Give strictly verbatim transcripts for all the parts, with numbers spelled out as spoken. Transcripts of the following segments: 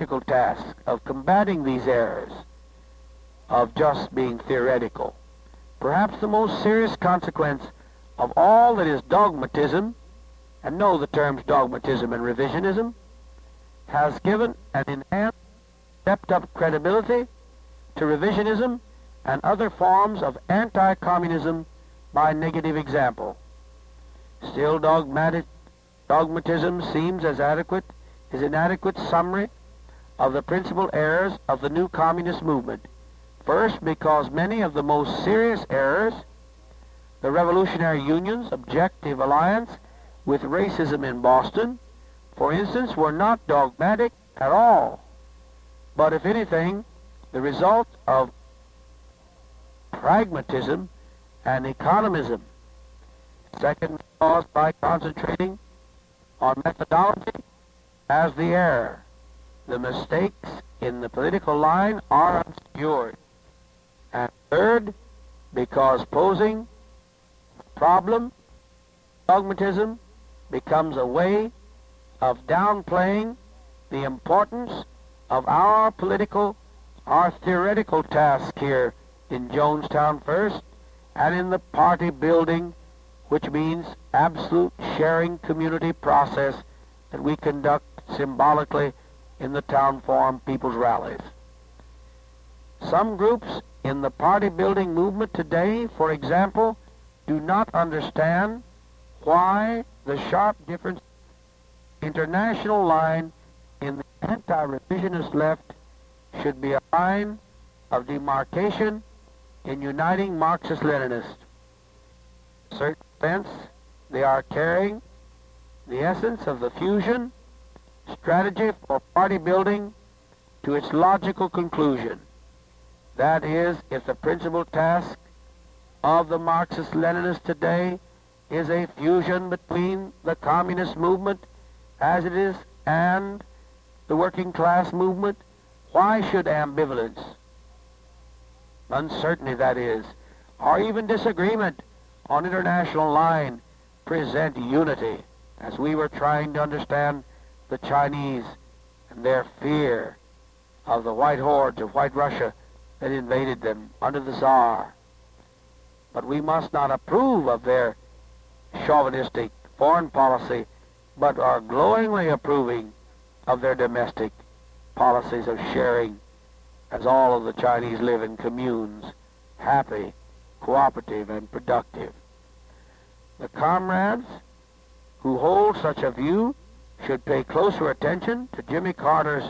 practical task of combating these errors of just being theoretical. Perhaps the most serious consequence of all that is dogmatism, and know the terms dogmatism and revisionism, has given an enhanced, stepped-up credibility to revisionism and other forms of anti-communism by negative example. Still, dogmatic, dogmatism seems as adequate, is inadequate summary of the principal errors of the new communist movement. First, because many of the most serious errors, the Revolutionary Union's objective alliance with racism in Boston, for instance, were not dogmatic at all, but if anything, the result of pragmatism and economism. Second, caused by concentrating on methodology as the error. The mistakes in the political line are obscured. And third, because posing problem, dogmatism becomes a way of downplaying the importance of our political, our theoretical task here in Jonestown First and in the party building, which means absolute sharing community process that we conduct symbolically in the town forum people's rallies. Some groups in the party building movement today, for example, do not understand why the sharp difference international line in the anti-revisionist left should be a line of demarcation in uniting Marxist-Leninists. In a certain sense, they are carrying the essence of the fusion strategy for party building to its logical conclusion. That is, if the principal task of the Marxist-Leninists today is a fusion between the communist movement as it is and the working class movement, why should ambivalence, uncertainty that is, or even disagreement on international line present unity, as we were trying to understand the Chinese and their fear of the white hordes of White Russia that invaded them under the Tsar. But we must not approve of their chauvinistic foreign policy, but are glowingly approving of their domestic policies of sharing, as all of the Chinese live in communes, happy, cooperative, and productive. The comrades who hold such a view should pay closer attention to Jimmy Carter's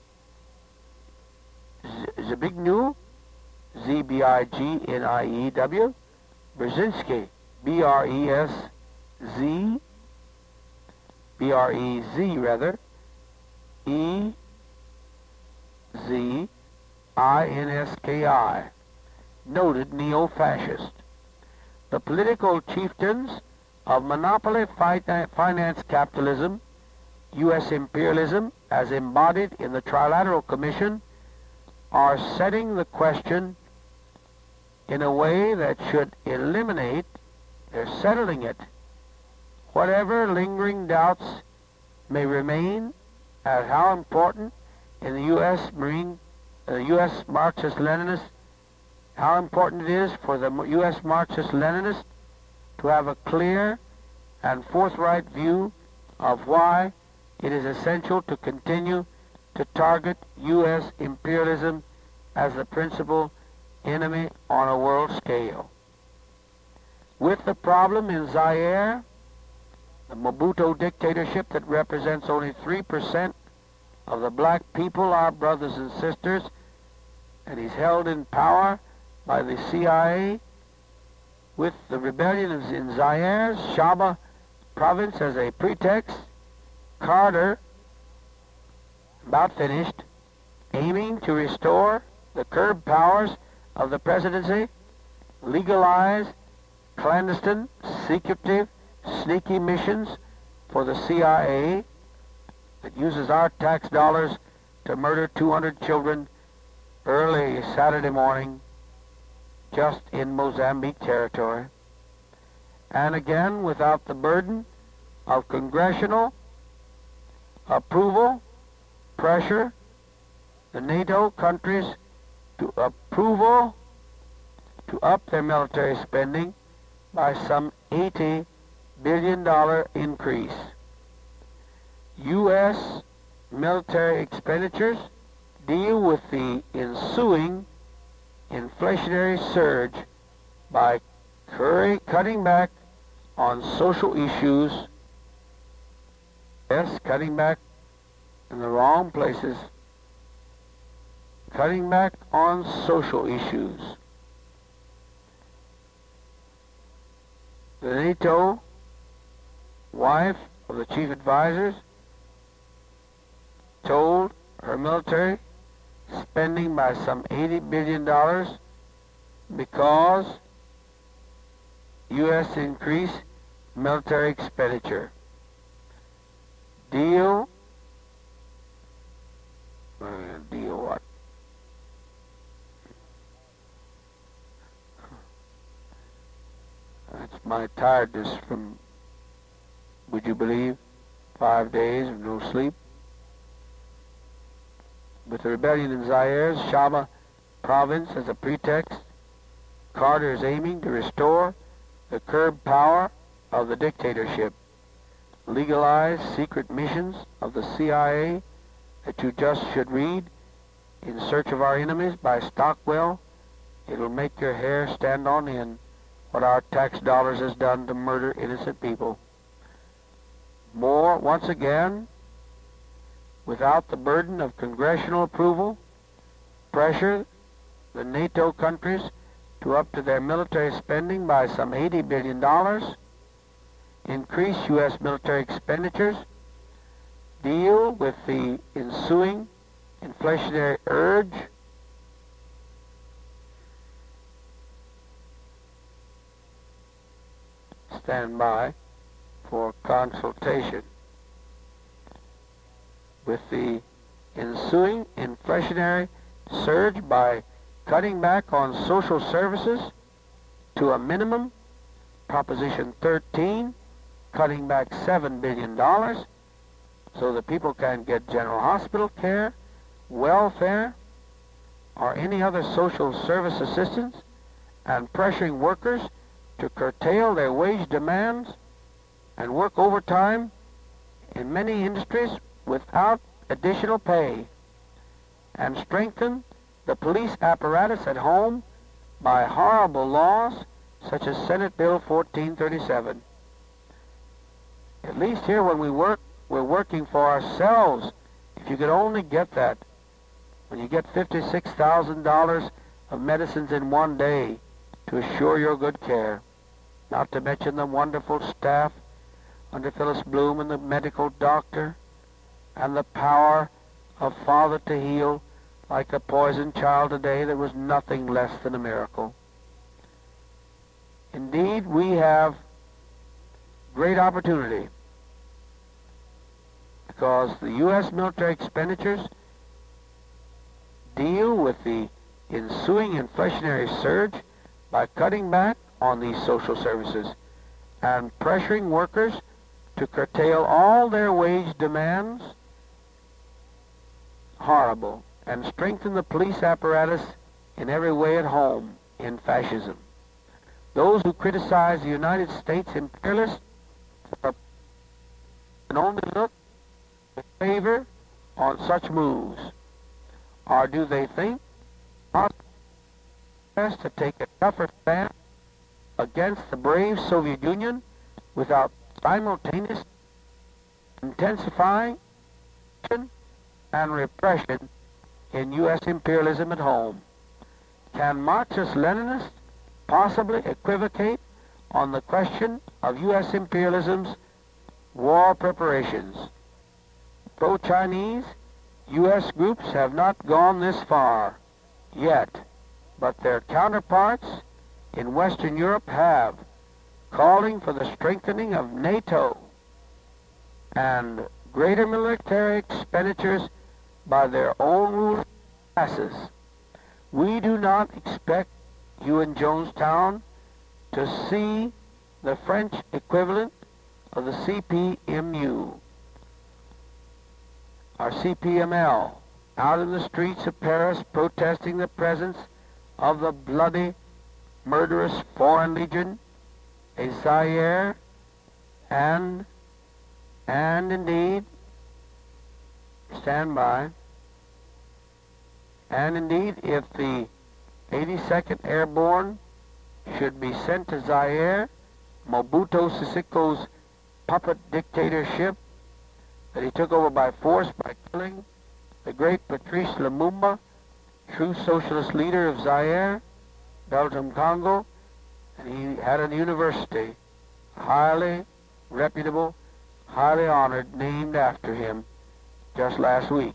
Zbigniew, Z B I G N I E W, Brzezinski, B R E S Z, B R E Z rather, E Z I N S K I, noted neo-fascist. The political chieftains of monopoly finance capitalism, U S imperialism, as embodied in the Trilateral Commission, are setting the question in a way that should eliminate, they're settling it, whatever lingering doubts may remain as how important in the U S Marine, uh, U S Marxist-Leninists, how important it is for the U S Marxist-Leninists to have a clear and forthright view of why it is essential to continue to target U S imperialism as the principal enemy on a world scale. With the problem in Zaire, the Mobutu dictatorship that represents only three percent of the black people, our brothers and sisters, and he's held in power by the C I A, with the rebellion in Zaire, Shaba province as a pretext, Carter, about finished, aiming to restore the curb powers of the presidency, legalize clandestine, secretive, sneaky missions for the C I A that uses our tax dollars to murder two hundred children early Saturday morning just in Mozambique territory. And again, without the burden of congressional approval, pressure, the NATO countries to approval to up their military spending by some eighty billion dollars increase. U S military expenditures deal with the ensuing inflationary surge by cutting back on social issues. Yes, cutting back in the wrong places. Cutting back on social issues. The NATO wife of the chief advisors told her military spending by some eighty billion dollars because U S increased military expenditure. Deal? Uh, deal what? That's my tiredness from, would you believe, five days of no sleep. With the rebellion in Zaire's Shaba province as a pretext, Carter is aiming to restore the curbed power of the dictatorship, legalize secret missions of the C I A that you just should read, In Search of Our Enemies by Stockwell. It'll make your hair stand on end what our tax dollars has done to murder innocent people. More, once again, without the burden of congressional approval, pressure the NATO countries to up to their military spending by some eighty billion dollars, increase U S military expenditures, deal with the ensuing inflationary urge, stand by for consultation. With the ensuing inflationary surge by cutting back on social services to a minimum, Proposition thirteen, cutting back seven billion dollars so that people can get general hospital care, welfare, or any other social service assistance, and pressuring workers to curtail their wage demands and work overtime in many industries without additional pay, and strengthen the police apparatus at home by horrible laws such as Senate Bill fourteen thirty-seven. At least here when we work, we're working for ourselves. If you could only get that. When you get fifty-six thousand dollars of medicines in one day to assure your good care, not to mention the wonderful staff under Phyllis Bloom and the medical doctor, and the power of Father to heal like a poisoned child today that was nothing less than a miracle. Indeed, we have great opportunity because the U S military expenditures deal with the ensuing inflationary surge by cutting back on these social services and pressuring workers to curtail all their wage demands, horrible, and strengthen the police apparatus in every way at home in fascism. Those who criticize the United States imperialists can only look with favor on such moves. Or do they think best to take a tougher stand against the brave Soviet Union without simultaneously intensifying and repression in U S imperialism at home? Can Marxist-Leninists possibly equivocate on the question of U S imperialism's war preparations? Pro-Chinese U S groups have not gone this far yet, but their counterparts in Western Europe have, calling for the strengthening of NATO and greater military expenditures by their own ruling classes. We do not expect you in Jonestown to see the French equivalent of the C P M U or C P M L out in the streets of Paris protesting the presence of the bloody, murderous Foreign Legion, a Zaire, and, and indeed, stand by, and indeed, if the eighty-second Airborne should be sent to Zaire, Mobutu Sesiko's puppet dictatorship that he took over by force by killing the great Patrice Lumumba, true socialist leader of Zaire, Belgium, Congo, and he had a university, highly reputable, highly honored, named after him just last week.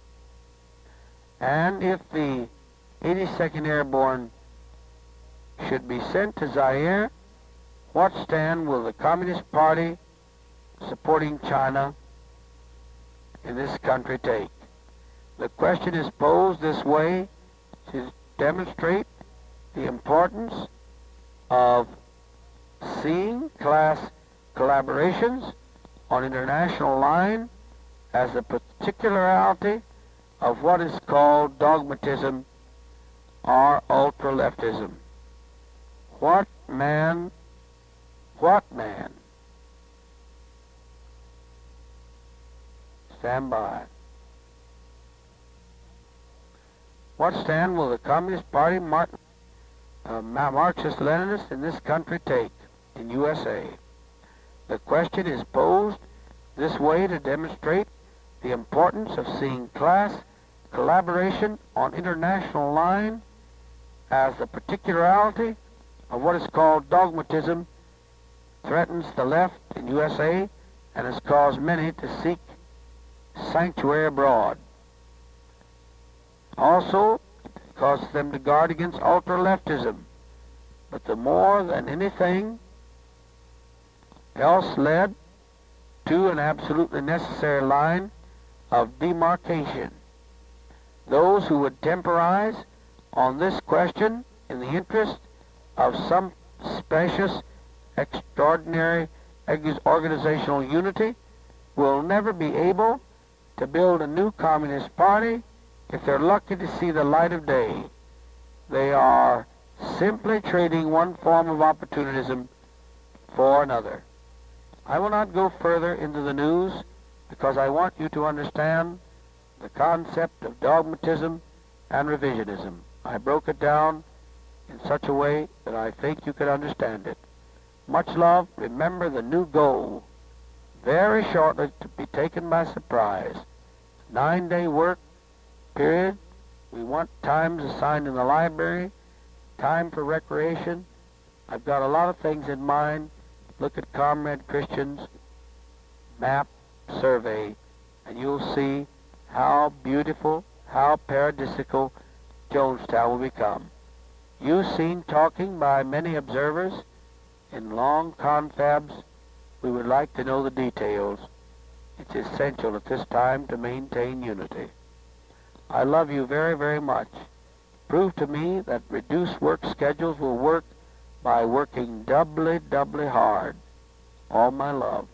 And if the eighty-second Airborne should be sent to Zaire, what stand will the Communist Party supporting China in this country take? The question is posed this way to demonstrate the importance of seeing class collaborations on international line as a particularity of what is called dogmatism or ultra-leftism. What man, what man, stand by. What stand will the Communist Party, Martin, uh, Marxist-Leninists in this country take in U S A? The question is posed this way to demonstrate the importance of seeing class collaboration on international line as the particularity of what is called dogmatism threatens the left in U S A and has caused many to seek sanctuary abroad. Also, it causes them to guard against ultra-leftism, but the more than anything else led to an absolutely necessary line of demarcation. Those who would temporize on this question in the interest of some specious, extraordinary organizational unity will never be able to build a new Communist Party if they're lucky to see the light of day. They are simply trading one form of opportunism for another. I will not go further into the news because I want you to understand the concept of dogmatism and revisionism. I broke it down in such a way that I think you could understand it. Much love. Remember the new goal, very shortly to be taken by surprise. Nine-day work period. We want times assigned in the library, time for recreation. I've got a lot of things in mind. Look at Comrade Christian's map survey, and you'll see how beautiful, how paradisical Jonestown will become. You've seen talking by many observers in long confabs. We would like to know the details. It's essential at this time to maintain unity. I love you very, very much. Prove to me that reduced work schedules will work by working doubly, doubly hard. All my love.